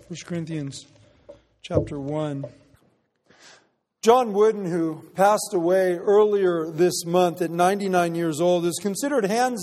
1 Corinthians chapter 1. John Wooden, who passed away earlier this month at 99 years old, is considered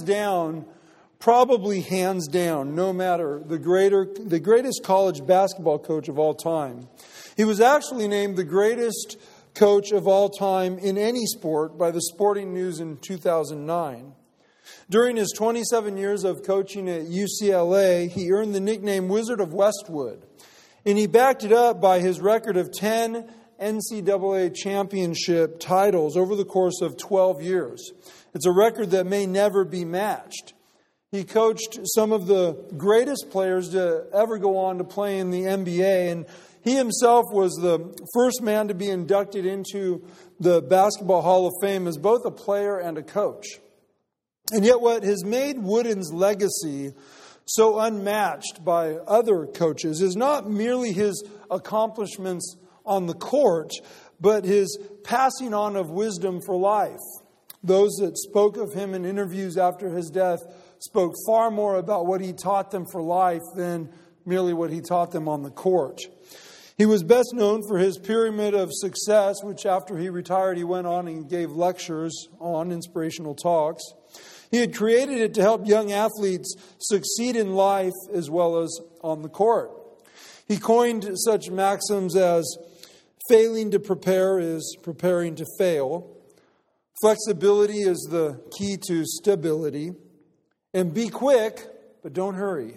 probably hands down, no matter the greatest college basketball coach of all time. He was actually named the greatest coach of all time in any sport by the Sporting News in 2009. During his 27 years of coaching at UCLA, he earned the nickname Wizard of Westwood. And he backed it up by his record of 10 NCAA championship titles over the course of 12 years. It's a record that may never be matched. He coached some of the greatest players to ever go on to play in the NBA, and he himself was the first man to be inducted into the Basketball Hall of Fame as both a player and a coach. And yet what has made Wooden's legacy so unmatched by other coaches is not merely his accomplishments on the court, but his passing on of wisdom for life. Those that spoke of him in interviews after his death spoke far more about what he taught them for life than merely what he taught them on the court. He was best known for his Pyramid of Success, which after he retired, he went on and gave lectures on, inspirational talks. He had created it to help young athletes succeed in life as well as on the court. He coined such maxims as failing to prepare is preparing to fail. Flexibility is the key to stability. And be quick, but don't hurry.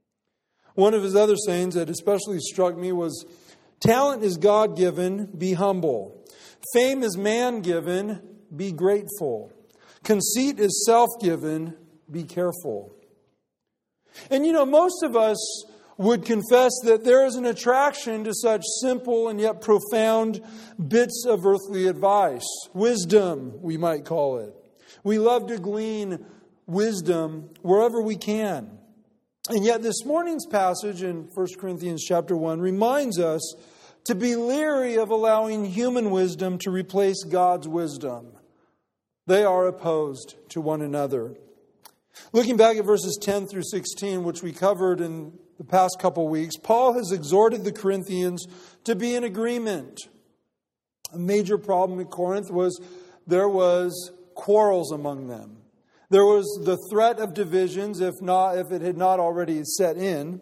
One of his other sayings that especially struck me was, talent is God-given, be humble. Fame is man-given, be grateful. Conceit is self-given, be careful. And most of us would confess that there is an attraction to such simple and yet profound bits of earthly advice. Wisdom, we might call it. We love to glean wisdom wherever we can. And yet this morning's passage in 1 Corinthians chapter 1 reminds us to be leery of allowing human wisdom to replace God's wisdom. They are opposed to one another. Looking back at verses 10 through 16, which we covered in the past couple weeks, Paul has exhorted the Corinthians to be in agreement. A major problem at Corinth was there was quarrels among them. There was the threat of divisions, if it had not already set in.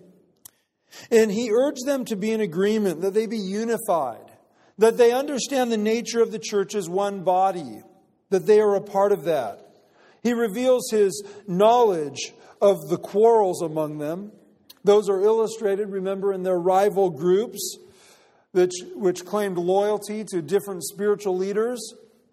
And he urged them to be in agreement, that they be unified, that they understand the nature of the church as one body, that they are a part of that. He reveals his knowledge of the quarrels among them. Those are illustrated, remember, in their rival groups, which claimed loyalty to different spiritual leaders.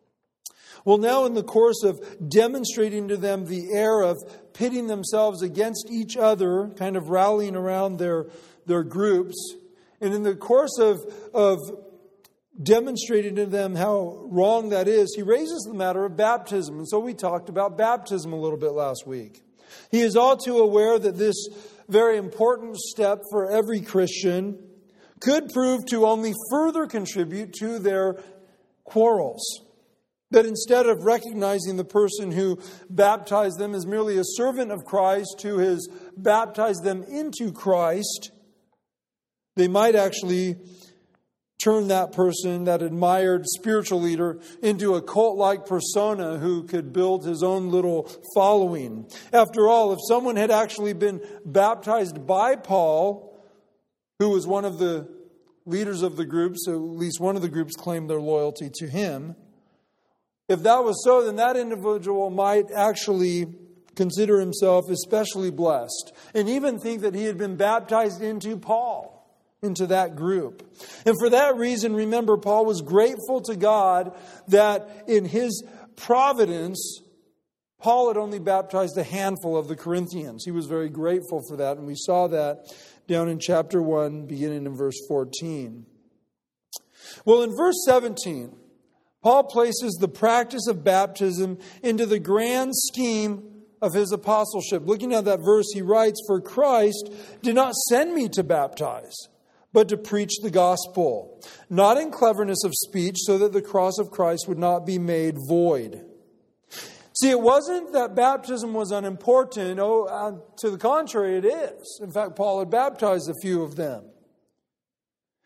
Well, now in the course of demonstrating to them the error of pitting themselves against each other, kind of rallying around their groups, and in the course of demonstrating to them how wrong that is, he raises the matter of baptism. And so we talked about baptism a little bit last week. He is all too aware that this very important step for every Christian could prove to only further contribute to their quarrels. That instead of recognizing the person who baptized them as merely a servant of Christ who has baptized them into Christ, they might actually turn that person, that admired spiritual leader, into a cult-like persona who could build his own little following. After all, if someone had actually been baptized by Paul, who was one of the leaders of the groups, so at least one of the groups claimed their loyalty to him, if that was so, then that individual might actually consider himself especially blessed and even think that he had been baptized into Paul, into that group. And for that reason, remember, Paul was grateful to God that in his providence, Paul had only baptized a handful of the Corinthians. He was very grateful for that, and we saw that down in chapter 1, beginning in verse 14. Well, in verse 17, Paul places the practice of baptism into the grand scheme of his apostleship. Looking at that verse, he writes, "For Christ did not send me to baptize, but to preach the gospel, not in cleverness of speech, so that the cross of Christ would not be made void." See, it wasn't that baptism was unimportant. To the contrary, it is. In fact, Paul had baptized a few of them.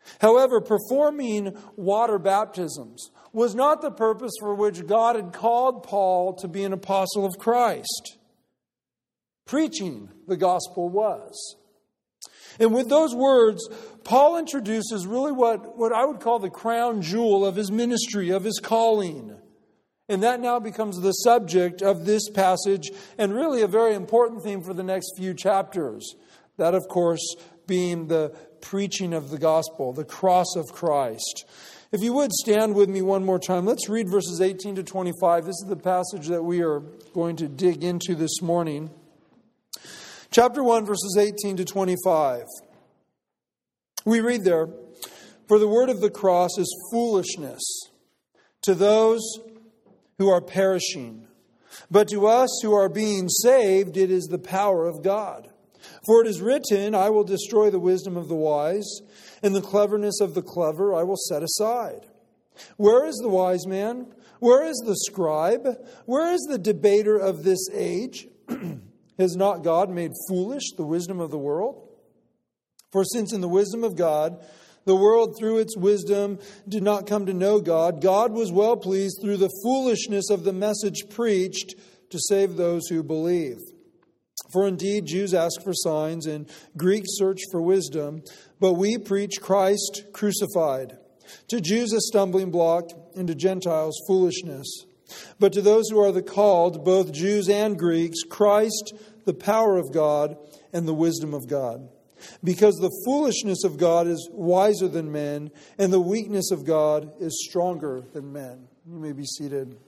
However, performing water baptisms was not the purpose for which God had called Paul to be an apostle of Christ. Preaching the gospel was. And with those words, Paul introduces really what I would call the crown jewel of his ministry, of his calling. And that now becomes the subject of this passage, and really a very important theme for the next few chapters. That, of course, being the preaching of the gospel, the cross of Christ. If you would stand with me one more time, let's read verses 18 to 25. This is the passage that we are going to dig into this morning. Chapter 1, verses 18 to 25. We read there, "For the word of the cross is foolishness to those who are perishing, but to us who are being saved, it is the power of God. For it is written, I will destroy the wisdom of the wise, and the cleverness of the clever I will set aside. Where is the wise man? Where is the scribe? Where is the debater of this age? Has not God made foolish the wisdom of the world? For since in the wisdom of God, the world through its wisdom did not come to know God, God was well pleased through the foolishness of the message preached to save those who believe. For indeed, Jews ask for signs and Greeks search for wisdom, but we preach Christ crucified. To Jews a stumbling block, and to Gentiles foolishness. But to those who are the called, both Jews and Greeks, Christ, the power of God and the wisdom of God. Because the foolishness of God is wiser than men, and the weakness of God is stronger than men." You may be seated.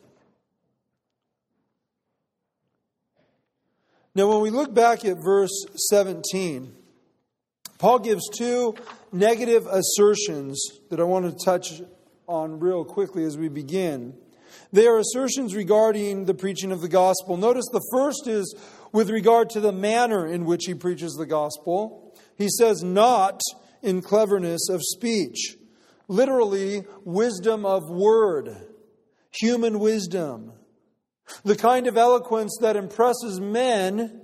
Now, when we look back at verse 17, Paul gives two negative assertions that I want to touch on real quickly as we begin. They are assertions regarding the preaching of the gospel. Notice the first is with regard to the manner in which he preaches the gospel. He says, not in cleverness of speech. Literally, wisdom of word. Human wisdom. The kind of eloquence that impresses men,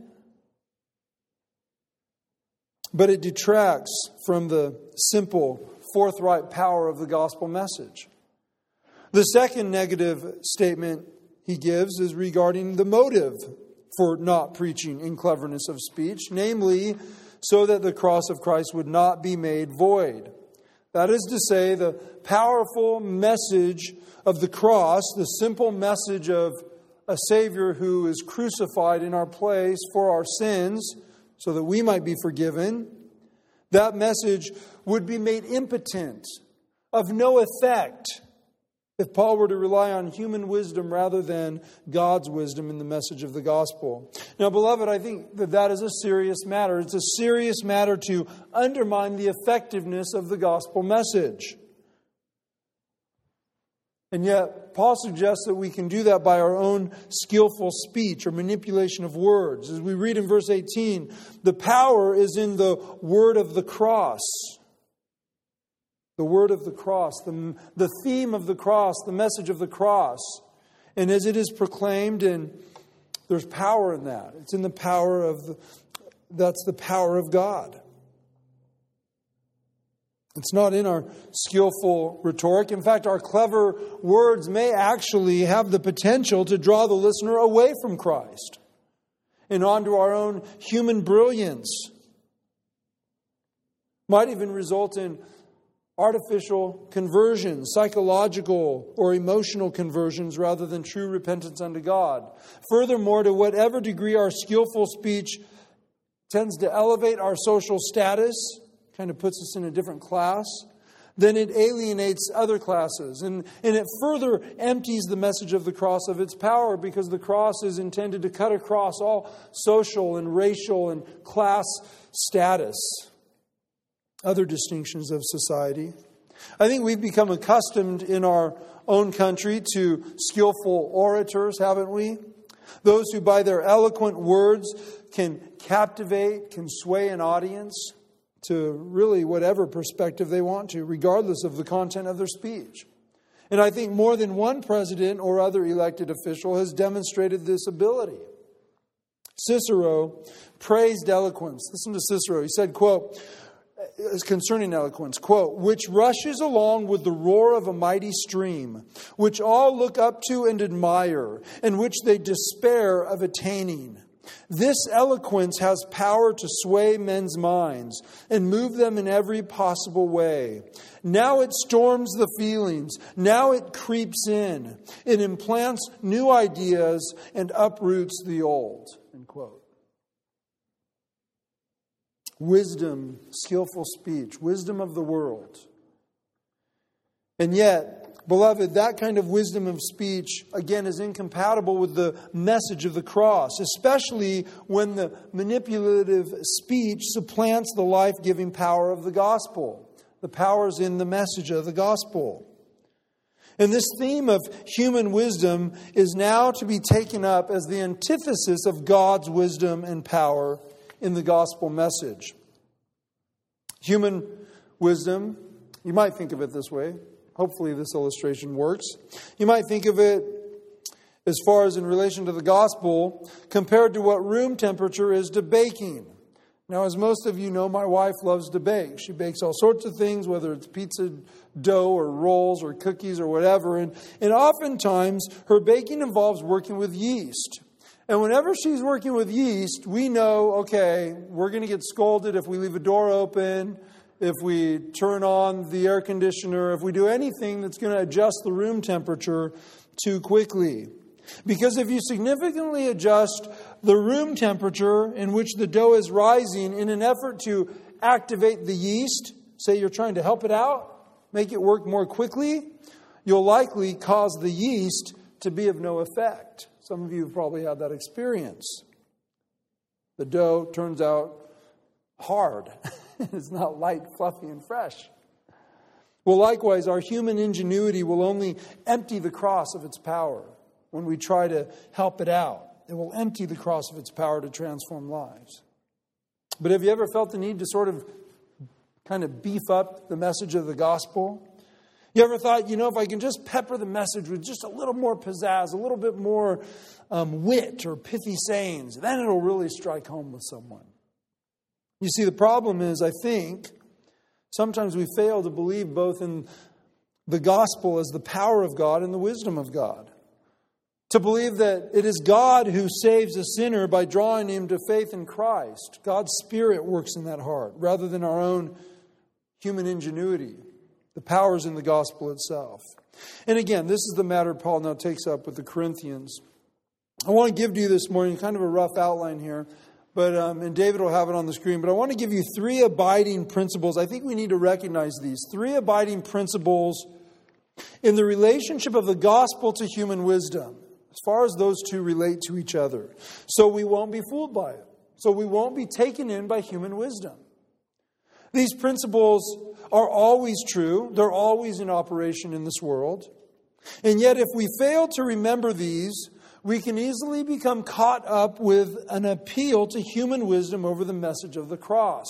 but it detracts from the simple, forthright power of the gospel message. The second negative statement he gives is regarding the motive for not preaching in cleverness of speech, namely, so that the cross of Christ would not be made void. That is to say, the powerful message of the cross, the simple message of a Savior who is crucified in our place for our sins, so that we might be forgiven, that message would be made impotent, of no effect, if Paul were to rely on human wisdom rather than God's wisdom in the message of the gospel. Now, beloved, I think that is a serious matter. It's a serious matter to undermine the effectiveness of the gospel message. And yet, Paul suggests that we can do that by our own skillful speech or manipulation of words. As we read in verse 18, the power is in the word of the cross. The word of the cross, the theme of the cross, the message of the cross. And as it is proclaimed, and there's power in that. It's in the power of that's the power of God. It's not in our skillful rhetoric. In fact, our clever words may actually have the potential to draw the listener away from Christ and onto our own human brilliance. Might even result in artificial conversions, psychological or emotional conversions rather than true repentance unto God. Furthermore, to whatever degree our skillful speech tends to elevate our social status, kind of puts us in a different class, then it alienates other classes. And it further empties the message of the cross of its power, because the cross is intended to cut across all social and racial and class status, other distinctions of society. I think we've become accustomed in our own country to skillful orators, haven't we? Those who by their eloquent words can captivate, can sway an audience to really whatever perspective they want to, regardless of the content of their speech. And I think more than one president or other elected official has demonstrated this ability. Cicero praised eloquence. Listen to Cicero. He said, quote, concerning eloquence, quote, which rushes along with the roar of a mighty stream, which all look up to and admire, and which they despair of attaining. This eloquence has power to sway men's minds and move them in every possible way. Now it storms the feelings. Now it creeps in. It implants new ideas and uproots the old. End quote. Wisdom, skillful speech, wisdom of the world. And yet, beloved, that kind of wisdom of speech, again, is incompatible with the message of the cross, especially when the manipulative speech supplants the life-giving power of the gospel. The power is in the message of the gospel. And this theme of human wisdom is now to be taken up as the antithesis of God's wisdom and power in the gospel message. Human wisdom, you might think of it this way. Hopefully this illustration works. You might think of it as far as in relation to the gospel compared to what room temperature is to baking. Now, as most of you know, my wife loves to bake. She bakes all sorts of things, whether it's pizza dough or rolls or cookies or whatever. And oftentimes her baking involves working with yeast. And whenever she's working with yeast, we know, okay, we're going to get scolded if we leave a door open, if we turn on the air conditioner, if we do anything that's going to adjust the room temperature too quickly. Because if you significantly adjust the room temperature in which the dough is rising in an effort to activate the yeast, say you're trying to help it out, make it work more quickly, you'll likely cause the yeast to be of no effect. Some of you have probably had that experience. The dough turns out hard. It's not light, fluffy, and fresh. Well, likewise, our human ingenuity will only empty the cross of its power when we try to help it out. It will empty the cross of its power to transform lives. But have you ever felt the need to sort of kind of beef up the message of the gospel? You ever thought, if I can just pepper the message with just a little more pizzazz, a little bit more wit or pithy sayings, then it'll really strike home with someone. You see, the problem is, I think, sometimes we fail to believe both in the gospel as the power of God and the wisdom of God. To believe that it is God who saves a sinner by drawing him to faith in Christ. God's Spirit works in that heart, rather than our own human ingenuity. The power is in the gospel itself. And again, this is the matter Paul now takes up with the Corinthians. I want to give to you this morning kind of a rough outline here, and David will have it on the screen. But I want to give you 3 abiding principles. I think we need to recognize these 3 abiding principles in the relationship of the gospel to human wisdom, as far as those two relate to each other. So we won't be fooled by it. So we won't be taken in by human wisdom. These principles are always true. They're always in operation in this world. And yet, if we fail to remember these, we can easily become caught up with an appeal to human wisdom over the message of the cross.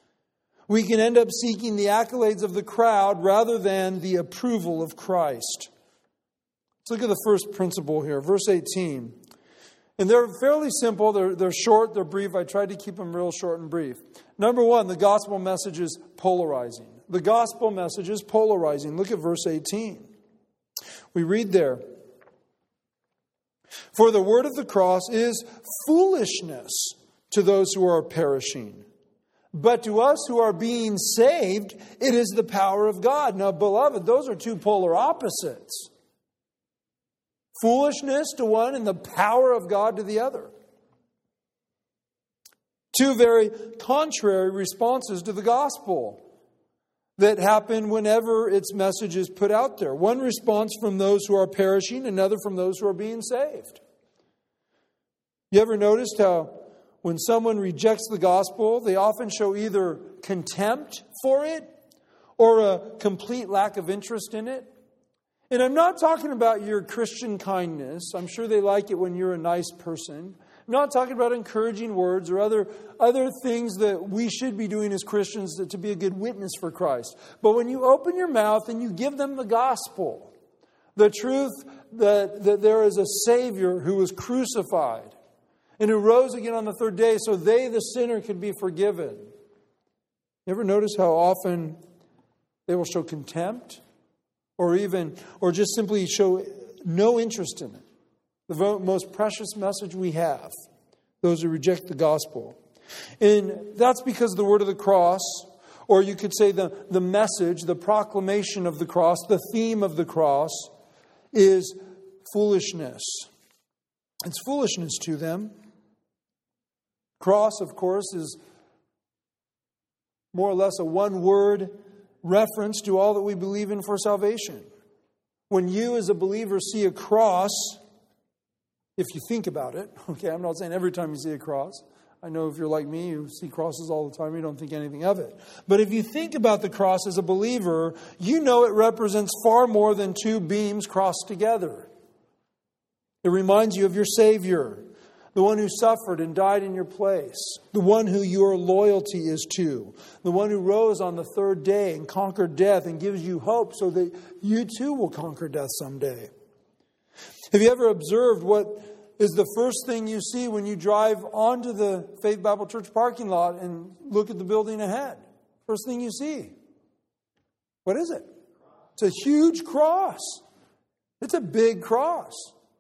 We can end up seeking the accolades of the crowd rather than the approval of Christ. Let's look at the first principle here, verse 18. And they're fairly simple. They're short, they're brief. I tried to keep them real short and brief. Number 1, the gospel message is polarizing. The gospel message is polarizing. Look at verse 18. We read there, for the word of the cross is foolishness to those who are perishing. But to us who are being saved, it is the power of God. Now, beloved, those are 2 polar opposites. Foolishness to one and the power of God to the other. 2 very contrary responses to the gospel that happen whenever its message is put out there. One response from those who are perishing, another from those who are being saved. You ever noticed how when someone rejects the gospel, they often show either contempt for it or a complete lack of interest in it? And I'm not talking about your Christian kindness. I'm sure they like it when you're a nice person. I'm not talking about encouraging words or other things that we should be doing as Christians to be a good witness for Christ. But when you open your mouth and you give them the gospel, the truth that there is a Savior who was crucified and who rose again on the 3rd day so they, the sinner, could be forgiven. You ever notice how often they will show contempt or just simply show no interest in it? The most precious message we have, those who reject the gospel. And that's because the word of the cross, or you could say the message, the proclamation of the cross, the theme of the cross is foolishness. It's foolishness to them. Cross, of course, is more or less a one-word reference to all that we believe in for salvation. When you as a believer see a cross, if you think about it, okay, I'm not saying every time you see a cross. I know if you're like me, you see crosses all the time, you don't think anything of it. But if you think about the cross as a believer, you know it represents far more than two beams crossed together. It reminds you of your Savior, the one who suffered and died in your place, the one who your loyalty is to, the one who rose on the third day and conquered death and gives you hope so that you too will conquer death someday. Have you ever observed what is the first thing you see when you drive onto the Faith Bible Church parking lot and look at the building ahead? First thing you see. What is it? It's a huge cross. It's a big cross.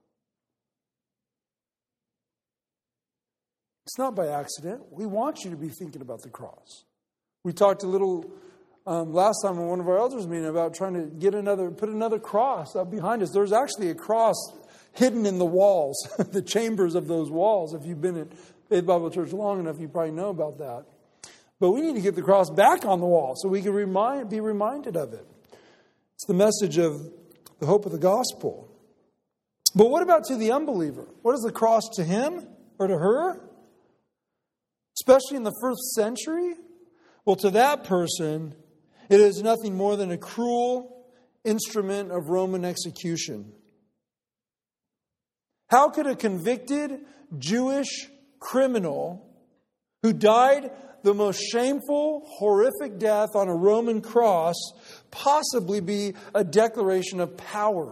It's not by accident. We want you to be thinking about the cross. We talked a little last time in one of our elders' meeting about trying to put another cross up behind us. There's actually a cross hidden in the walls, the chambers of those walls. If you've been at Faith Bible Church long enough, you probably know about that. But we need to get the cross back on the wall so we can be reminded of it. It's the message of the hope of the gospel. But what about to the unbeliever? What is the cross to him or to her? Especially in the first century? Well, to that person, it is nothing more than a cruel instrument of Roman execution. How could a convicted Jewish criminal who died the most shameful, horrific death on a Roman cross possibly be a declaration of power?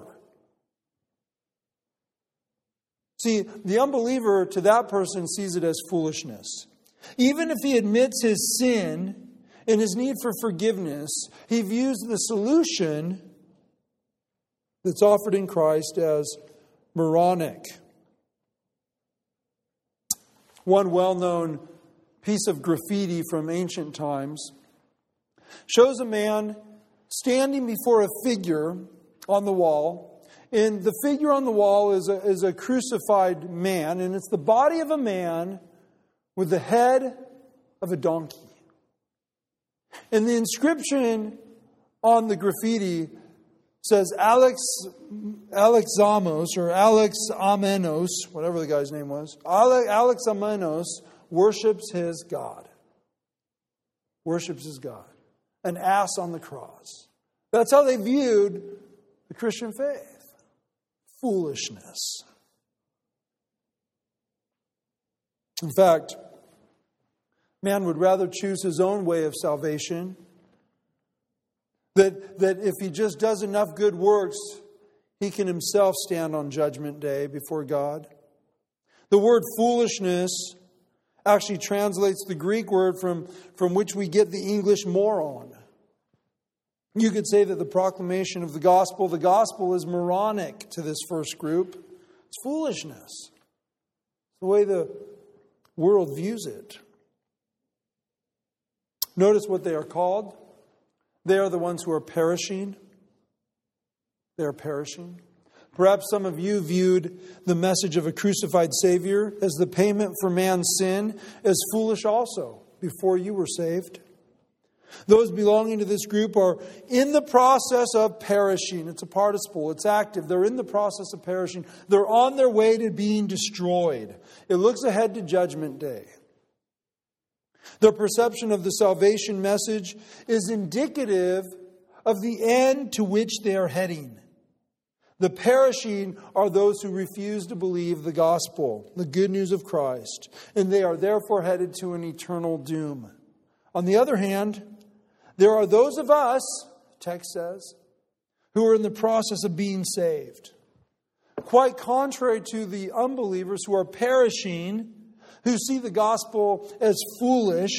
See, the unbeliever to that person sees it as foolishness. Even if he admits his sin and his need for forgiveness, he views the solution that's offered in Christ as moronic. One well-known piece of graffiti from ancient times shows a man standing before a figure on the wall. And the figure on the wall is a crucified man, and it's the body of a man with the head of a donkey. And the inscription on the graffiti says Alex Amenos, or Alex Amenos, whatever the guy's name was. Alex Amenos worships his God. Worships his God. An ass on the cross. That's how they viewed the Christian faith. Foolishness. In fact, man would rather choose his own way of salvation. That if he just does enough good works, he can himself stand on Judgment Day before God. The word foolishness actually translates the Greek word from which we get the English moron. You could say that the proclamation of the gospel is moronic to this first group. It's foolishness. The way the world views it. Notice what they are called. They are the ones who are perishing. They are perishing. Perhaps some of you viewed the message of a crucified Savior as the payment for man's sin as foolish also before you were saved. Those belonging to this group are in the process of perishing. It's a participle. It's active. They're in the process of perishing. They're on their way to being destroyed. It looks ahead to Judgment Day. Their perception of the salvation message is indicative of the end to which they are heading. The perishing are those who refuse to believe the gospel, the good news of Christ, and they are therefore headed to an eternal doom. On the other hand, there are those of us, the text says, who are in the process of being saved. Quite contrary to the unbelievers who are perishing, who see the gospel as foolish,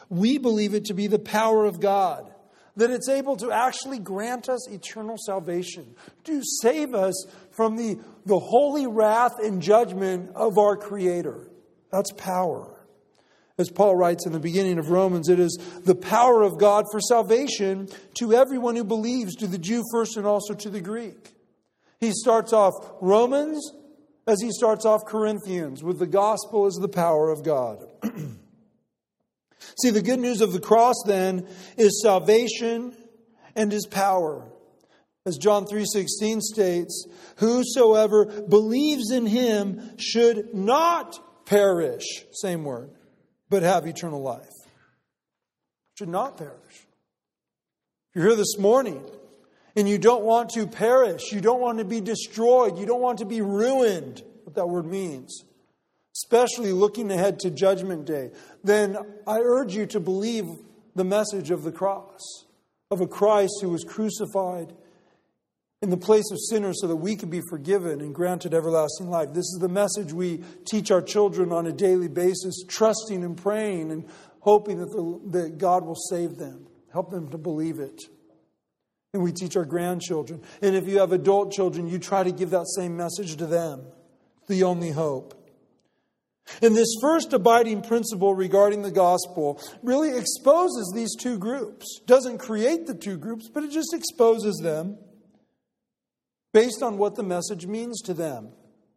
We believe it to be the power of God, that it's able to actually grant us eternal salvation, to save us from the holy wrath and judgment of our Creator. That's power. As Paul writes in the beginning of Romans, it is the power of God for salvation to everyone who believes, to the Jew first and also to the Greek. He starts off Romans as he starts off Corinthians with the gospel as the power of God. See, the good news of the cross then is salvation and His power. As John 3:16 states, whosoever believes in Him should not perish, same word, but have eternal life. Should not perish. If you're here this morning and you don't want to perish, you don't want to be destroyed, you don't want to be ruined, what that word means, especially looking ahead to Judgment Day, then I urge you to believe the message of the cross, of a Christ who was crucified in the place of sinners so that we could be forgiven and granted everlasting life. This is the message we teach our children on a daily basis, trusting and praying and hoping that God will save them, help them to believe it. And we teach our grandchildren. And if you have adult children, you try to give that same message to them. The only hope. And this first abiding principle regarding the gospel really exposes these two groups. Doesn't create the two groups, but it just exposes them based on what the message means to them.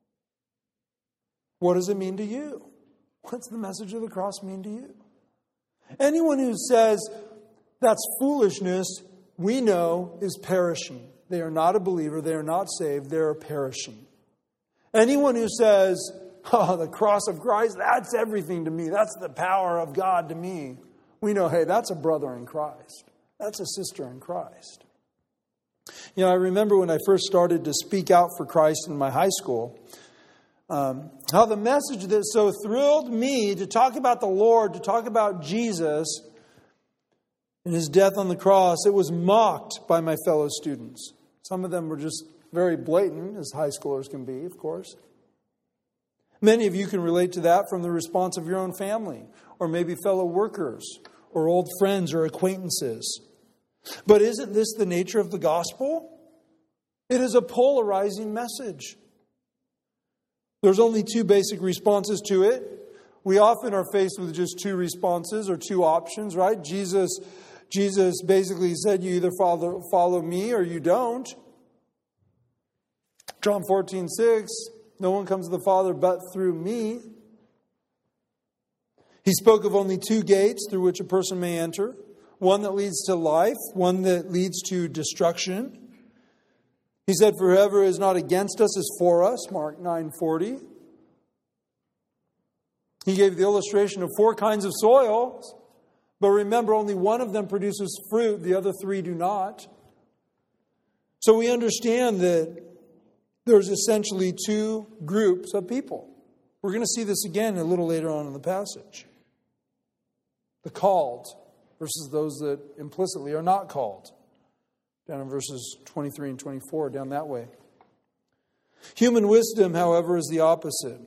What does it mean to you? What's the message of the cross mean to you? Anyone who says that's foolishness, we know is perishing. They are not a believer. They are not saved. They are perishing. Anyone who says, oh, the cross of Christ, that's everything to me. That's the power of God to me. We know, hey, that's a brother in Christ. That's a sister in Christ. You know, I remember when I first started to speak out for Christ in my high school, how the message that so thrilled me to talk about the Lord, to talk about Jesus and His death on the cross, it was mocked by my fellow students. Some of them were just very blatant, as high schoolers can be, of course. Many of you can relate to that from the response of your own family, or maybe fellow workers, or old friends or acquaintances. But isn't this the nature of the gospel? It is a polarizing message. There's only two basic responses to it. We often are faced with just two responses or two options, right? Jesus basically said, you either follow me or you don't. John 14:6, no one comes to the Father but through me. He spoke of only two gates through which a person may enter. One that leads to life, one that leads to destruction. He said, for whoever is not against us is for us, Mark 9:40. He gave the illustration of 4 kinds of soils, but remember, only one of them produces fruit, the other 3 do not. So we understand that there's essentially 2 groups of people. We're going to see this again a little later on in the passage. The called versus those that implicitly are not called. Down in verses 23 and 24, down that way. Human wisdom, however, is the opposite.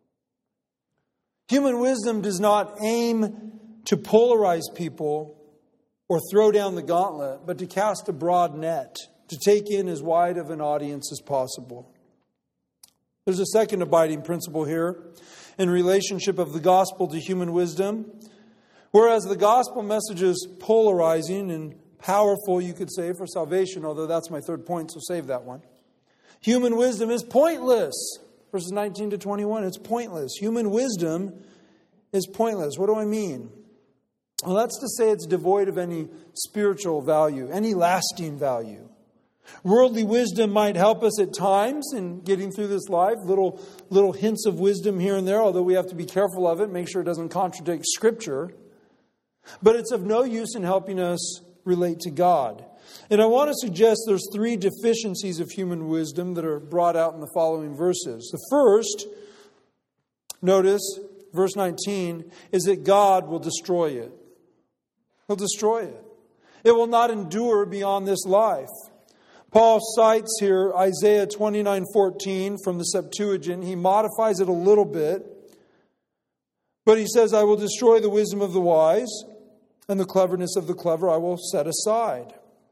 Human wisdom does not aim to polarize people or throw down the gauntlet, but to cast a broad net, to take in as wide of an audience as possible. There's a second abiding principle here in relationship of the gospel to human wisdom. Whereas the gospel message is polarizing and powerful, you could say, for salvation, although that's my third point, so save that one. Human wisdom is pointless. Verses 19 to 21, it's pointless. Human wisdom is pointless. What do I mean? Well, that's to say it's devoid of any spiritual value, any lasting value. Worldly wisdom might help us at times in getting through this life, little hints of wisdom here and there, although we have to be careful of it, make sure it doesn't contradict Scripture. But it's of no use in helping us relate to God. And I want to suggest there's 3 deficiencies of human wisdom that are brought out in the following verses. The first, notice, verse 19, is that God will destroy it. He'll destroy it. It will not endure beyond this life. Paul cites here Isaiah 29:14 from the Septuagint. He modifies it a little bit. But he says, I will destroy the wisdom of the wise and the cleverness of the clever I will set aside.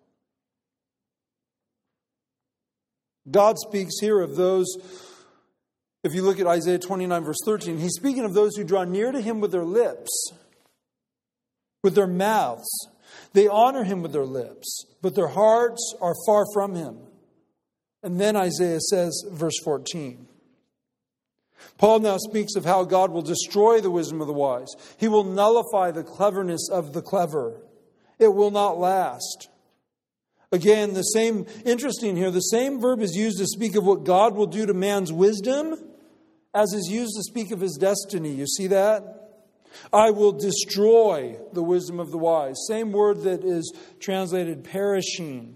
God speaks here of those, if you look at Isaiah 29 verse 13, He's speaking of those who draw near to Him with their lips, with their mouths. They honor Him with their lips, but their hearts are far from Him. And then Isaiah says, verse 14, Paul now speaks of how God will destroy the wisdom of the wise. He will nullify the cleverness of the clever. It will not last. Again, interesting here, the same verb is used to speak of what God will do to man's wisdom as is used to speak of his destiny. You see that? I will destroy the wisdom of the wise. Same word that is translated perishing.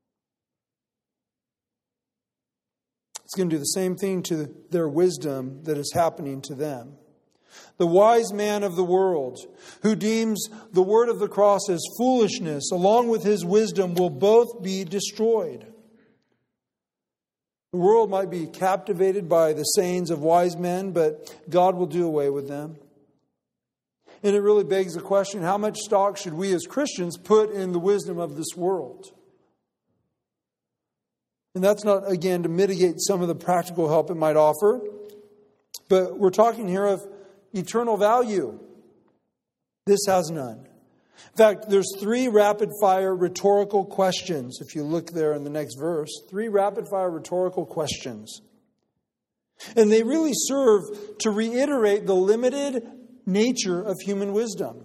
It's going to do the same thing to their wisdom that is happening to them. The wise man of the world, who deems the word of the cross as foolishness, along with his wisdom, will both be destroyed. The world might be captivated by the sayings of wise men, but God will do away with them. And it really begs the question, how much stock should we as Christians put in the wisdom of this world? And that's not, again, to mitigate some of the practical help it might offer, but we're talking here of eternal value. This has none. In fact, there's 3 rapid-fire rhetorical questions, if you look there in the next verse. 3 rapid-fire rhetorical questions. And they really serve to reiterate the limited nature of human wisdom.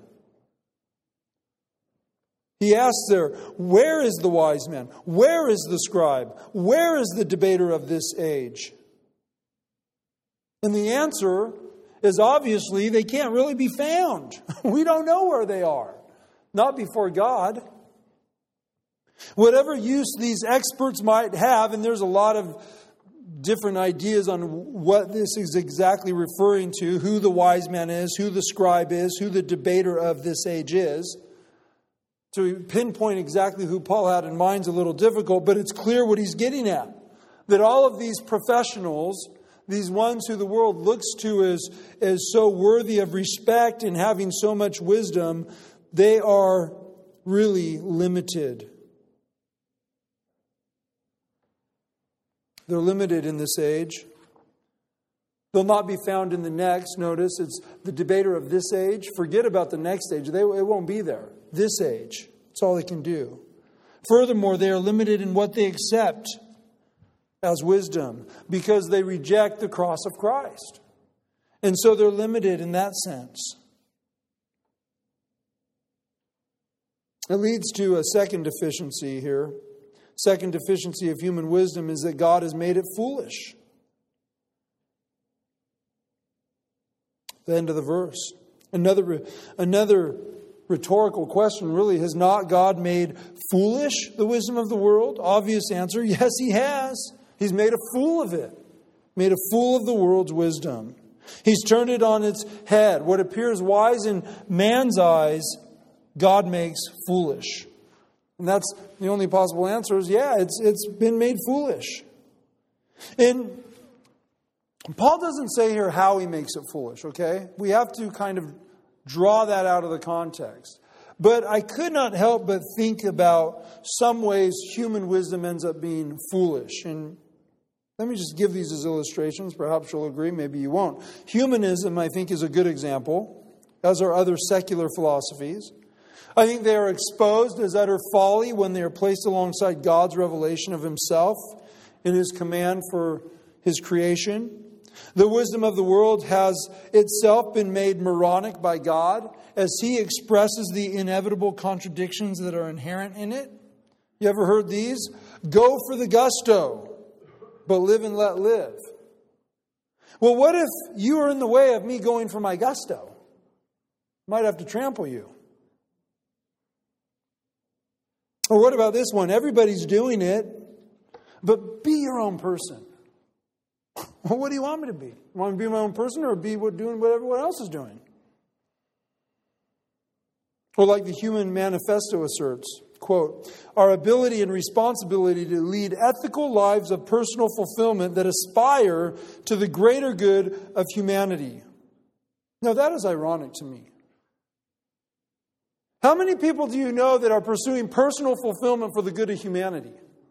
He asks there, where is the wise man? Where is the scribe? Where is the debater of this age? And the answer is obviously they can't really be found. We don't know where they are. Not before God. Whatever use these experts might have, and there's a lot of different ideas on what this is exactly referring to, who the wise man is, who the scribe is, who the debater of this age is. To pinpoint exactly who Paul had in mind is a little difficult, but it's clear what he's getting at. That all of these professionals, these ones who the world looks to as so worthy of respect and having so much wisdom, they are really limited. They're limited in this age. They'll not be found in the next. Notice, it's the debater of this age. Forget about the next age. It won't be there. This age. That's all they can do. Furthermore, they are limited in what they accept as wisdom because they reject the cross of Christ. And so they're limited in that sense. It leads to a second deficiency here. Second deficiency of human wisdom is that God has made it foolish. The end of the verse. Another rhetorical question really, has not God made foolish the wisdom of the world? Obvious answer, yes, He has. He's made a fool of it. Made a fool of the world's wisdom. He's turned it on its head. What appears wise in man's eyes, God makes foolish. And that's the only possible answer is, yeah, it's been made foolish. And Paul doesn't say here how he makes it foolish, okay? We have to kind of draw that out of the context. But I could not help but think about some ways human wisdom ends up being foolish. And let me just give these as illustrations. Perhaps you'll agree, maybe you won't. Humanism, I think, is a good example, as are other secular philosophies. I think they are exposed as utter folly when they are placed alongside God's revelation of Himself in His command for His creation. The wisdom of the world has itself been made moronic by God as He expresses the inevitable contradictions that are inherent in it. You ever heard these? Go for the gusto, but live and let live. Well, what if you are in the way of me going for my gusto? Might have to trample you. Or what about this one? Everybody's doing it, but be your own person. Well, what do you want me to be? Want me to be my own person or be doing what everyone else is doing? Or like the Human Manifesto asserts, quote, our ability and responsibility to lead ethical lives of personal fulfillment that aspire to the greater good of humanity. Now that is ironic to me. How many people do you know that are pursuing personal fulfillment for the good of humanity?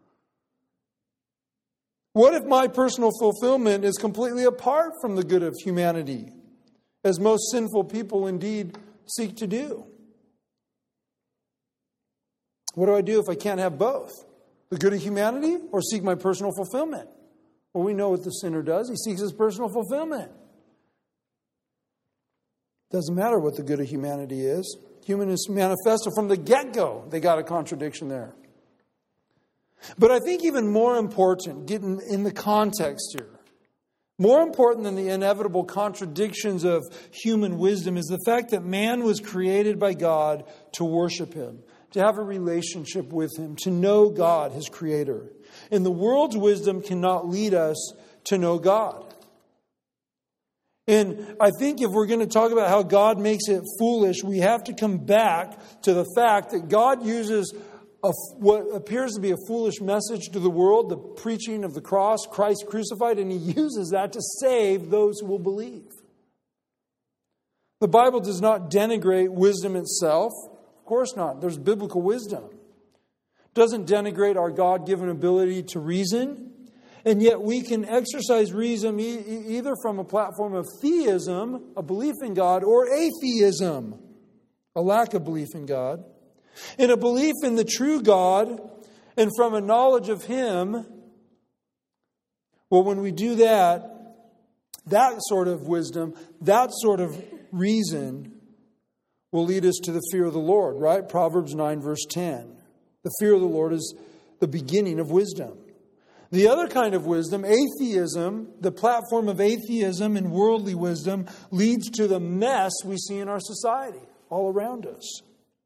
What if my personal fulfillment is completely apart from the good of humanity, as most sinful people indeed seek to do? What do I do if I can't have both? The good of humanity or seek my personal fulfillment? Well, we know what the sinner does. He seeks his personal fulfillment. Doesn't matter what the good of humanity is. Humanist Manifesto, from the get-go, they got a contradiction there. But I think even more important, getting in the context here, more important than the inevitable contradictions of human wisdom is the fact that man was created by God to worship Him, to have a relationship with Him, to know God, His Creator. And the world's wisdom cannot lead us to know God. And I think if we're going to talk about how God makes it foolish, we have to come back to the fact that God uses what appears to be a foolish message to the world, the preaching of the cross, Christ crucified, and He uses that to save those who will believe. The Bible does not denigrate wisdom itself. Of course not. There's biblical wisdom. It doesn't denigrate our God-given ability to reason. And yet we can exercise reason either from a platform of theism, a belief in God, or atheism, a lack of belief in God. In a belief in the true God and from a knowledge of Him, well, when we do that, that sort of wisdom, that sort of reason will lead us to the fear of the Lord, right? Proverbs 9 verse 10. The fear of the Lord is the beginning of wisdom. The other kind of wisdom, atheism, the platform of atheism and worldly wisdom, leads to the mess we see in our society all around us.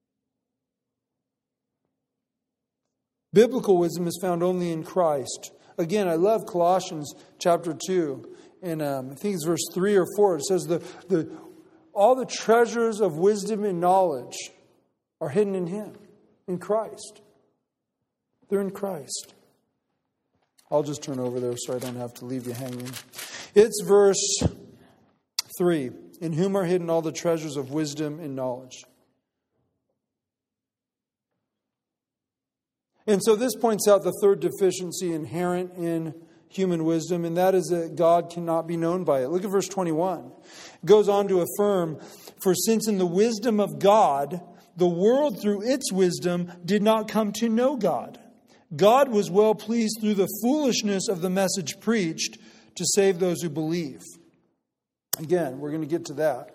Biblical wisdom is found only in Christ. Again, I love Colossians chapter 2, and I think it's verse 3 or 4. It says, all the treasures of wisdom and knowledge are hidden in Him, in Christ. They're in Christ. I'll just turn over there so I don't have to leave you hanging. It's verse 3. In whom are hidden all the treasures of wisdom and knowledge. And so this points out the third deficiency inherent in human wisdom, and that is that God cannot be known by it. Look at verse 21. It goes on to affirm, for since in the wisdom of God, the world through its wisdom did not come to know God. God was well pleased through the foolishness of the message preached to save those who believe. Again, we're going to get to that.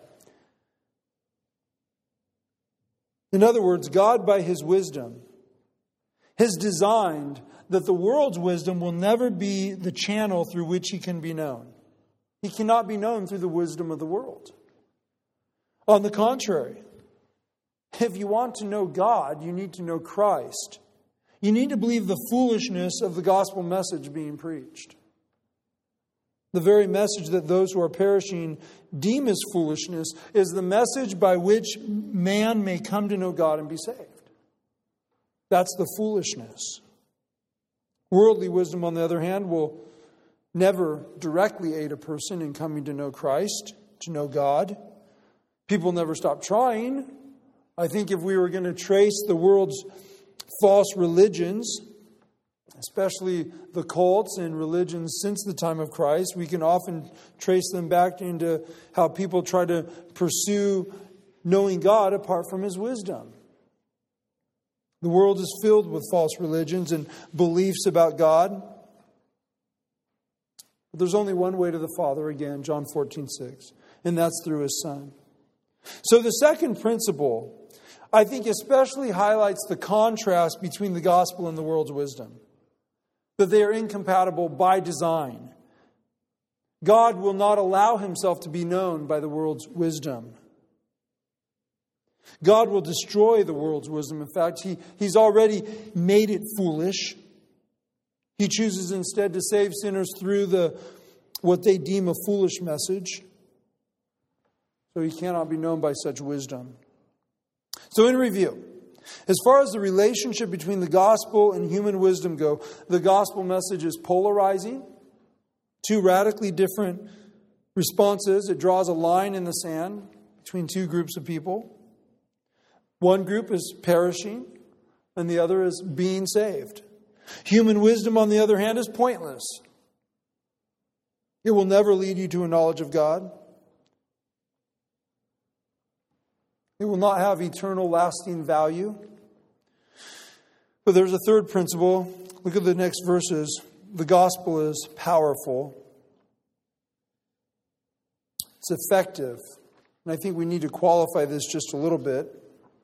In other words, God by His wisdom has designed that the world's wisdom will never be the channel through which He can be known. He cannot be known through the wisdom of the world. On the contrary, if you want to know God, you need to know Christ. You need to believe the foolishness of the gospel message being preached. The very message that those who are perishing deem as foolishness is the message by which man may come to know God and be saved. That's the foolishness. Worldly wisdom, on the other hand, will never directly aid a person in coming to know Christ, to know God. People never stop trying. I think if we were going to trace the world's false religions, especially the cults and religions since the time of Christ, we can often trace them back into how people try to pursue knowing God apart from His wisdom. The world is filled with false religions and beliefs about God. But there's only one way to the Father, again, John 14:6, and that's through His Son. So the second principle, I think, especially highlights the contrast between the gospel and the world's wisdom. That they are incompatible by design. God will not allow Himself to be known by the world's wisdom. God will destroy the world's wisdom. In fact, He's already made it foolish. He chooses instead to save sinners through what they deem a foolish message. So He cannot be known by such wisdom. So in review, as far as the relationship between the gospel and human wisdom go, the gospel message is polarizing. Two radically different responses. It draws a line in the sand between two groups of people. One group is perishing, and the other is being saved. Human wisdom, on the other hand, is pointless. It will never lead you to a knowledge of God. It will not have eternal, lasting value. But there's a third principle. Look at the next verses. The gospel is powerful. It's effective. And I think we need to qualify this just a little bit.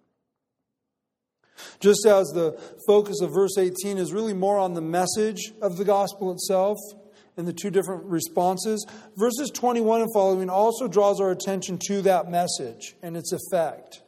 Just as the focus of verse 18 is really more on the message of the gospel itself and the two different responses, verses 21 and following also draws our attention to that message and its effect.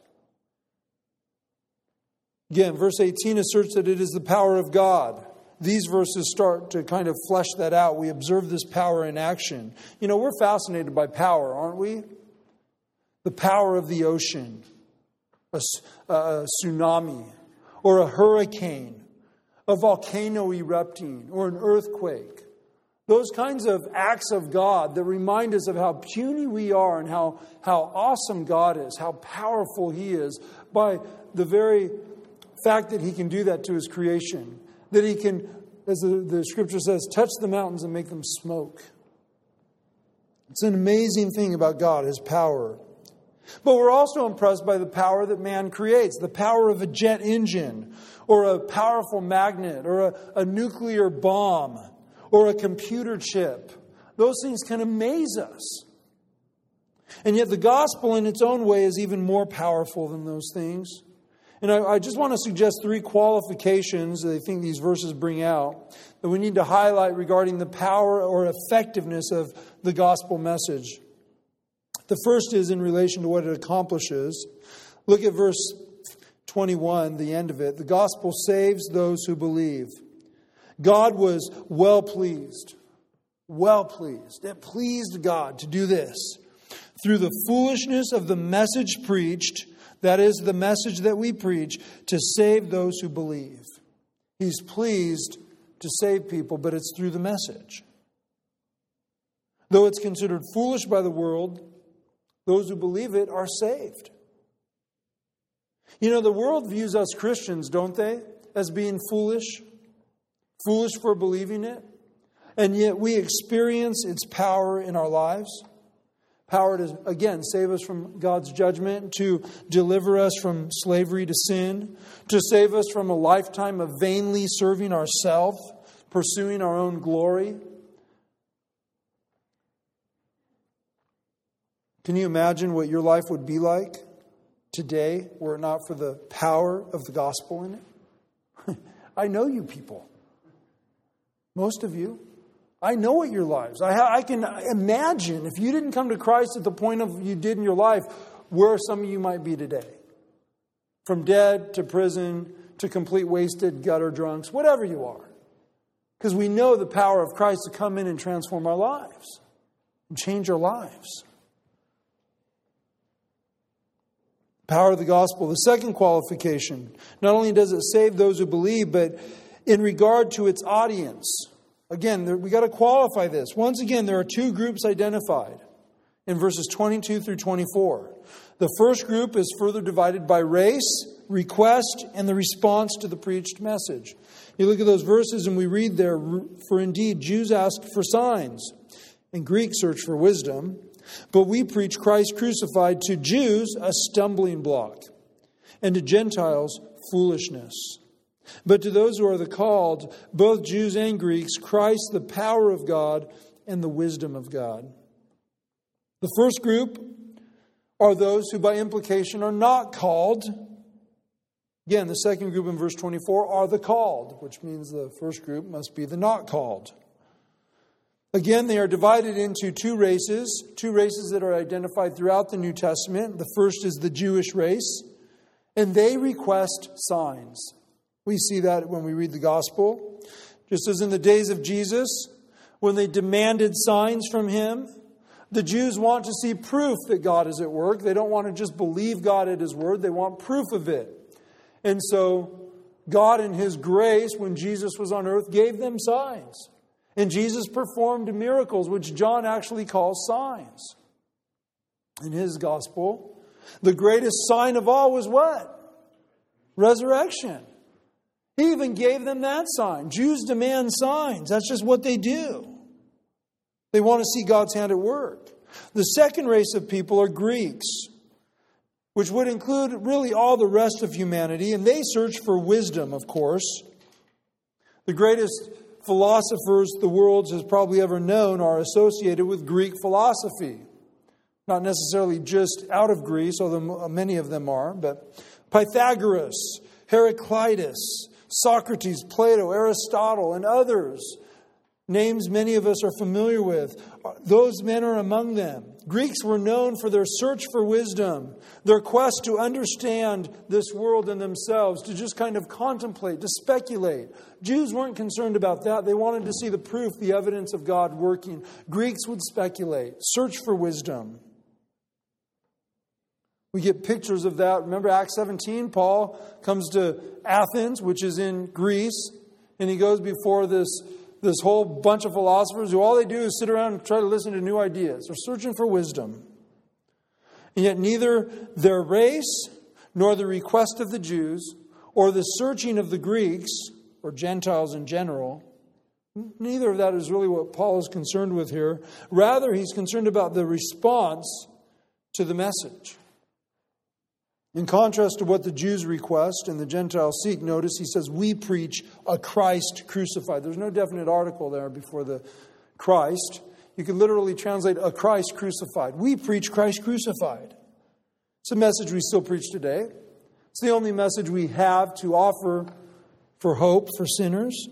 Again, verse 18 asserts that it is the power of God. These verses start to kind of flesh that out. We observe this power in action. You know, we're fascinated by power, aren't we? The power of the ocean, a tsunami, or a hurricane, a volcano erupting, or an earthquake. Those kinds of acts of God that remind us of how puny we are and how awesome God is, how powerful He is, by the very fact that He can do that to His creation. That He can, as the Scripture says, touch the mountains and make them smoke. It's an amazing thing about God, His power. But we're also impressed by the power that man creates, the power of a jet engine, or a powerful magnet, or a nuclear bomb, or a computer chip. Those things can amaze us. And yet the gospel in its own way is even more powerful than those things. And I just want to suggest three qualifications that I think these verses bring out that we need to highlight regarding the power or effectiveness of the gospel message. The first is in relation to what it accomplishes. Look at verse 21, the end of it. The gospel saves those who believe. God was well pleased. Well pleased. It pleased God to do this. Through the foolishness of the message preached, that is the message that we preach, to save those who believe. He's pleased to save people, but it's through the message. Though it's considered foolish by the world, those who believe it are saved. You know, the world views us Christians, don't they, as being foolish? Foolish for believing it. And yet we experience its power in our lives. Power to, again, save us from God's judgment, to deliver us from slavery to sin, to save us from a lifetime of vainly serving ourselves, pursuing our own glory. Can you imagine what your life would be like today were it not for the power of the gospel in it? I know you people. Most of you. I know what your lives. I can imagine if you didn't come to Christ at the point of you did in your life, where some of you might be today. From dead to prison to complete wasted gutter drunks, whatever you are. Because we know the power of Christ to come in and transform our lives and change our lives. Power of the gospel. The second qualification, not only does it save those who believe, but in regard to its audience. Again, we got to qualify this. Once again, there are two groups identified in verses 22 through 24. The first group is further divided by race, request, and the response to the preached message. You look at those verses and we read there, for indeed Jews ask for signs, and Greeks search for wisdom. But we preach Christ crucified, to Jews a stumbling block, and to Gentiles foolishness. But to those who are the called, both Jews and Greeks, Christ the power of God and the wisdom of God. The first group are those who by implication are not called. Again, the second group in verse 24 are the called, which means the first group must be the not called. Again, they are divided into two races that are identified throughout the New Testament. The first is the Jewish race, and they request signs. We see that when we read the gospel. Just as in the days of Jesus, when they demanded signs from Him, the Jews want to see proof that God is at work. They don't want to just believe God at His word. They want proof of it. And so God in His grace, when Jesus was on earth, gave them signs. And Jesus performed miracles, which John actually calls signs. In his gospel, the greatest sign of all was what? Resurrection. He even gave them that sign. Jews demand signs. That's just what they do. They want to see God's hand at work. The second race of people are Greeks, which would include really all the rest of humanity, and they search for wisdom, of course. The greatest philosophers the world has probably ever known are associated with Greek philosophy. Not necessarily just out of Greece, although many of them are, but Pythagoras, Heraclitus, Socrates, Plato, Aristotle, and others. Names many of us are familiar with. Those men are among them. Greeks were known for their search for wisdom, their quest to understand this world and themselves, to just kind of contemplate, to speculate. Jews weren't concerned about that. They wanted to see the proof, the evidence of God working. Greeks would speculate, search for wisdom. We get pictures of that. Remember Acts 17? Paul comes to Athens, which is in Greece, and he goes before this whole bunch of philosophers who all they do is sit around and try to listen to new ideas. They're searching for wisdom. And yet neither their race, nor the request of the Jews, or the searching of the Greeks, or Gentiles in general, neither of that is really what Paul is concerned with here. Rather, he's concerned about the response to the message. In contrast to what the Jews request and the Gentiles seek, notice he says, we preach a Christ crucified. There's no definite article there before the Christ. You could literally translate a Christ crucified. We preach Christ crucified. It's a message we still preach today. It's the only message we have to offer for hope for sinners.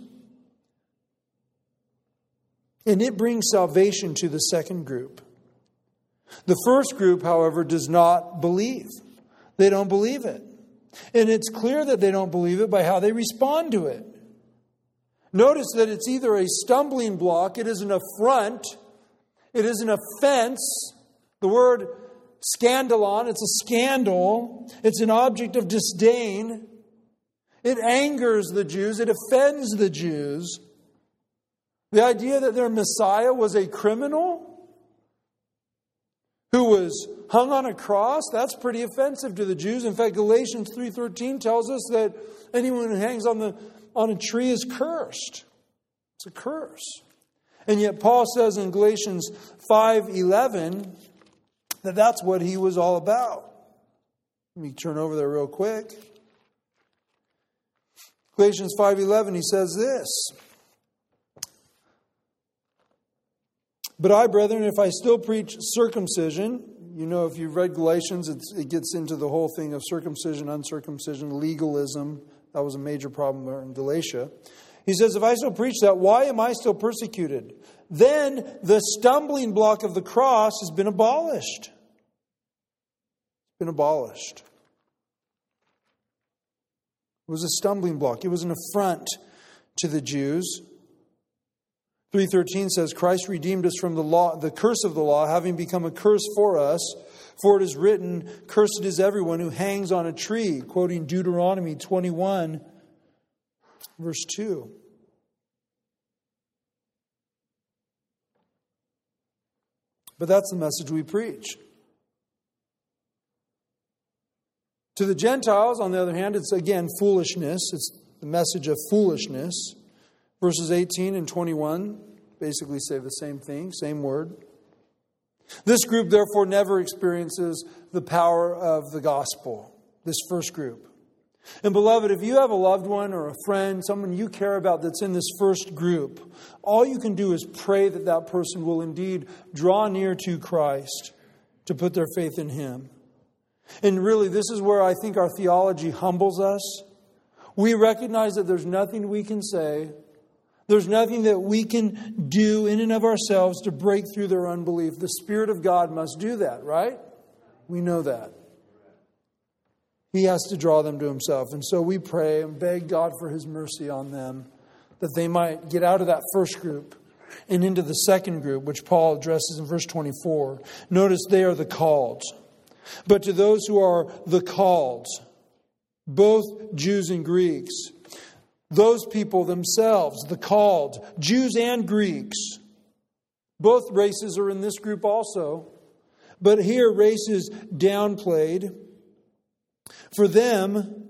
And it brings salvation to the second group. The first group, however, does not believe. They don't believe it. And it's clear that they don't believe it by how they respond to it. Notice that it's either a stumbling block, it is an affront, it is an offense. The word scandalon, it's a scandal. It's an object of disdain. It angers the Jews. It offends the Jews. The idea that their Messiah was a criminal who was hung on a cross, that's pretty offensive to the Jews. In fact, Galatians 3:13 tells us that anyone who hangs on a tree is cursed. It's a curse. And yet Paul says in Galatians 5:11 that that's what he was all about. Let me turn over there real quick. Galatians 5:11, he says this. But I, brethren, if I still preach circumcision, you know, if you've read Galatians, it gets into the whole thing of circumcision, uncircumcision, legalism. That was a major problem there in Galatia. He says, if I still preach that, why am I still persecuted? Then the stumbling block of the cross has been abolished. It's been abolished. It was a stumbling block. It was an affront to the Jews. 3:13 says, Christ redeemed us from the law, the curse of the law, having become a curse for us. For it is written, cursed is everyone who hangs on a tree, quoting Deuteronomy 21, verse 2. But that's the message we preach. To the Gentiles, on the other hand, it's again foolishness. It's the message of foolishness. Verses 18 and 21 basically say the same thing, same word. This group, therefore, never experiences the power of the gospel, this first group. And beloved, if you have a loved one or a friend, someone you care about that's in this first group, all you can do is pray that that person will indeed draw near to Christ, to put their faith in Him. And really, this is where I think our theology humbles us. We recognize that there's nothing we can say, there's nothing that we can do in and of ourselves to break through their unbelief. The Spirit of God must do that, right? We know that. He has to draw them to Himself. And so we pray and beg God for His mercy on them, that they might get out of that first group and into the second group, which Paul addresses in verse 24. Notice they are the called. But to those who are the called, both Jews and Greeks, those people themselves, the called, Jews and Greeks, both races are in this group also. But here race is downplayed. For them,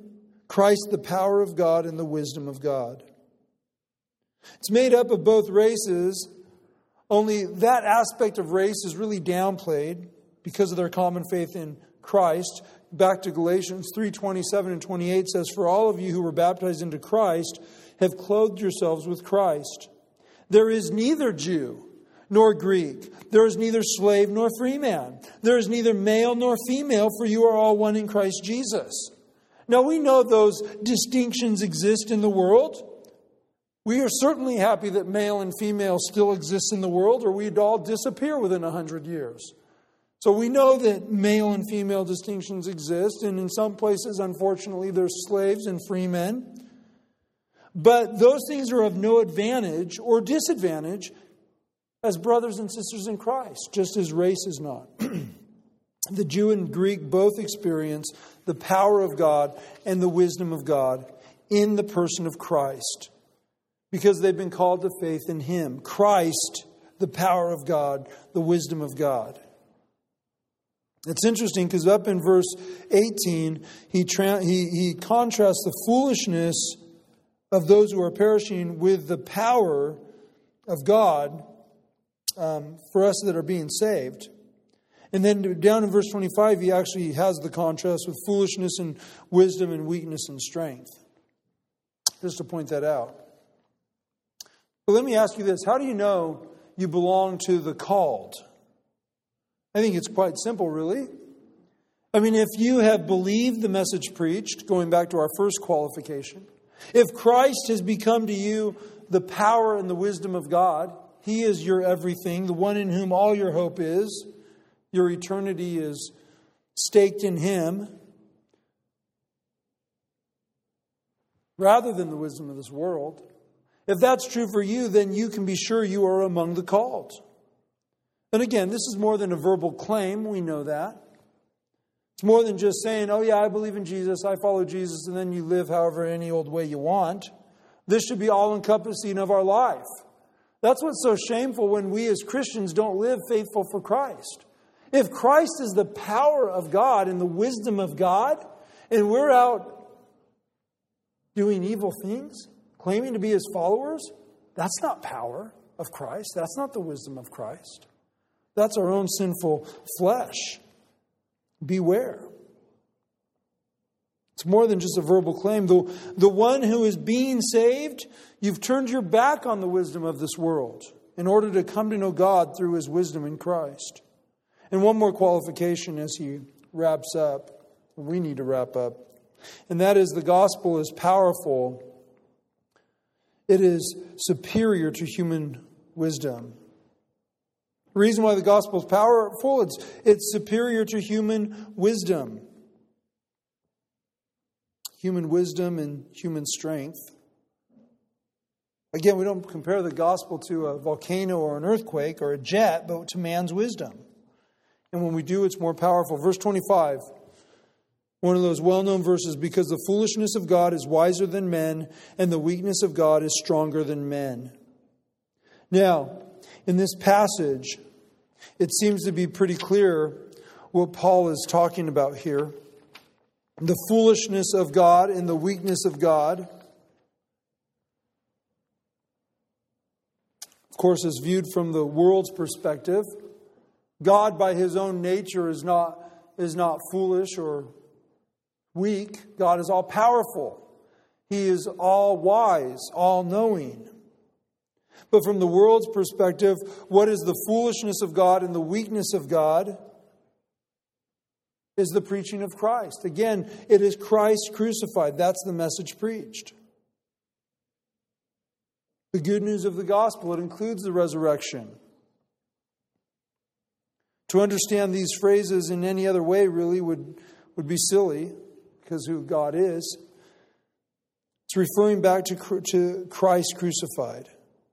Christ, the power of God and the wisdom of God. It's made up of both races, only that aspect of race is really downplayed because of their common faith in Christ. Back to Galatians 3:27 and 28 says, "For all of you who were baptized into Christ have clothed yourselves with Christ. There is neither Jew nor Greek. There is neither slave nor free man. There is neither male nor female, for you are all one in Christ Jesus." Now we know those distinctions exist in the world. We are certainly happy that male and female still exist in the world, or we'd all disappear within 100 years. So we know that male and female distinctions exist, and in some places, unfortunately, there's slaves and free men. But those things are of no advantage or disadvantage as brothers and sisters in Christ, just as race is not. The Jew and Greek both experience the power of God and the wisdom of God in the person of Christ, because they've been called to faith in Him. Christ, the power of God, the wisdom of God. It's interesting because up in verse 18, he contrasts the foolishness of those who are perishing with the power of God for us that are being saved. And then down in verse 25, he actually has the contrast with foolishness and wisdom and weakness and strength. Just to point that out. But let me ask you this. How do you know you belong to the called? I think it's quite simple, really. I mean, if you have believed the message preached, going back to our first qualification, if Christ has become to you the power and the wisdom of God, He is your everything, the one in whom all your hope is, your eternity is staked in Him, rather than the wisdom of this world. If that's true for you, then you can be sure you are among the called. And again, this is more than a verbal claim. We know that. It's more than just saying, oh yeah, I believe in Jesus, I follow Jesus, and then you live however any old way you want. This should be all-encompassing of our life. That's what's so shameful when we as Christians don't live faithful for Christ. If Christ is the power of God and the wisdom of God, and we're out doing evil things, claiming to be His followers, that's not power of Christ. That's not the wisdom of Christ. That's our own sinful flesh. Beware. It's more than just a verbal claim. The one who is being saved, you've turned your back on the wisdom of this world in order to come to know God through His wisdom in Christ. And one more qualification as he wraps up. We need to wrap up. And that is the gospel is powerful. It is superior to human wisdom. The reason why the gospel is powerful, it's superior to human wisdom. Human wisdom and human strength. Again, we don't compare the gospel to a volcano or an earthquake or a jet, but to man's wisdom. And when we do, it's more powerful. Verse 25, one of those well-known verses, because the foolishness of God is wiser than men, and the weakness of God is stronger than men. Now, in this passage, it seems to be pretty clear what Paul is talking about here. The foolishness of God and the weakness of God. Of course, as viewed from the world's perspective, God by His own nature is not foolish or weak. God is all powerful. He is all wise, all knowing. But from the world's perspective, what is the foolishness of God and the weakness of God is the preaching of Christ. Again, it is Christ crucified. That's the message preached. The good news of the gospel, it includes the resurrection. To understand these phrases in any other way really would be silly, because who God is. It's referring back to Christ crucified.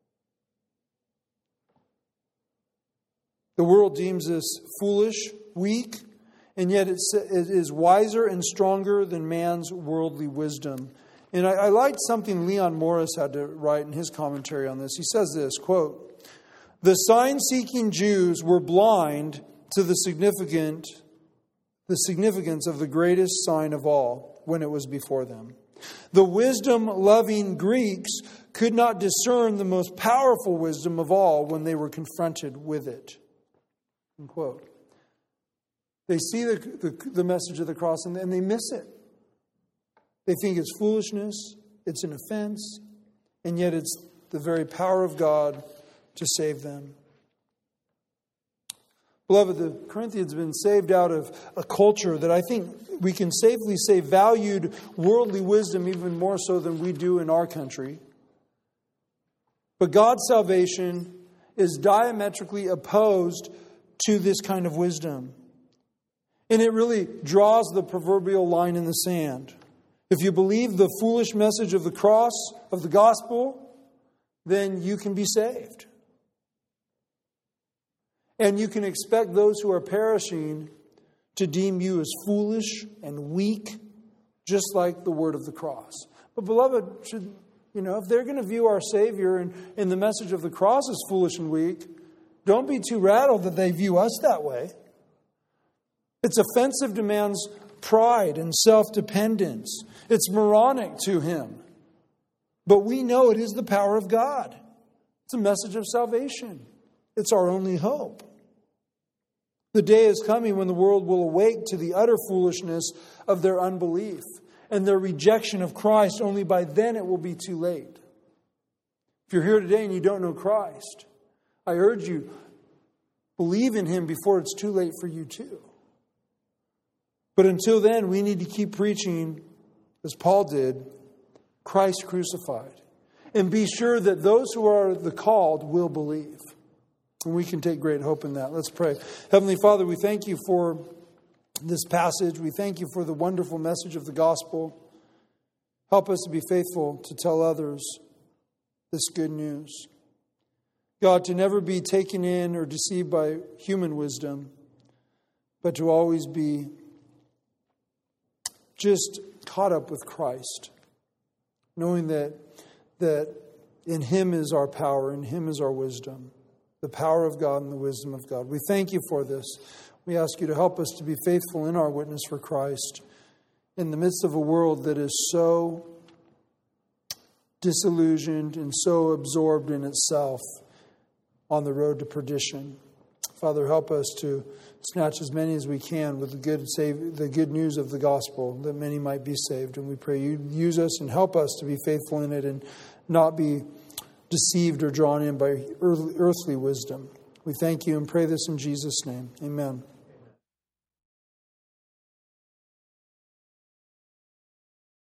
The world deems us foolish, weak, and yet it is wiser and stronger than man's worldly wisdom. And I liked something Leon Morris had to write in his commentary on this. He says this, quote, "The sign-seeking Jews were blind to the significance of the greatest sign of all when it was before them. The wisdom-loving Greeks could not discern the most powerful wisdom of all when they were confronted with it. Unquote. They see the message of the cross and they miss it. They think it's foolishness, it's an offense, and yet it's the very power of God to save them. Beloved, the Corinthians have been saved out of a culture that I think we can safely say valued worldly wisdom even more so than we do in our country. But God's salvation is diametrically opposed to this kind of wisdom. And it really draws the proverbial line in the sand. If you believe the foolish message of the cross, of the gospel, then you can be saved. And you can expect those who are perishing to deem you as foolish and weak, just like the word of the cross. But beloved, if they're going to view our Savior and the message of the cross as foolish and weak, don't be too rattled that they view us that way. It's offensive to man's pride and self-dependence. It's moronic to him. But we know it is the power of God. It's a message of salvation. It's our only hope. The day is coming when the world will awake to the utter foolishness of their unbelief and their rejection of Christ. Only by then it will be too late. If you're here today and you don't know Christ, I urge you, believe in Him before it's too late for you too. But until then, we need to keep preaching, as Paul did, Christ crucified. And be sure that those who are the called will believe. And we can take great hope in that. Let's pray. Heavenly Father, we thank you for this passage. We thank you for the wonderful message of the gospel. Help us to be faithful to tell others this good news. God, to never be taken in or deceived by human wisdom, but to always be just caught up with Christ, knowing that in Him is our power, in Him is our wisdom, the power of God and the wisdom of God. We thank you for this. We ask you to help us to be faithful in our witness for Christ in the midst of a world that is so disillusioned and so absorbed in itself on the road to perdition. Father, help us to snatch as many as we can with the good news of the gospel, that many might be saved. And we pray you use us and help us to be faithful in it and not be deceived or drawn in by earthly wisdom. We thank you and pray this in Jesus' name. Amen.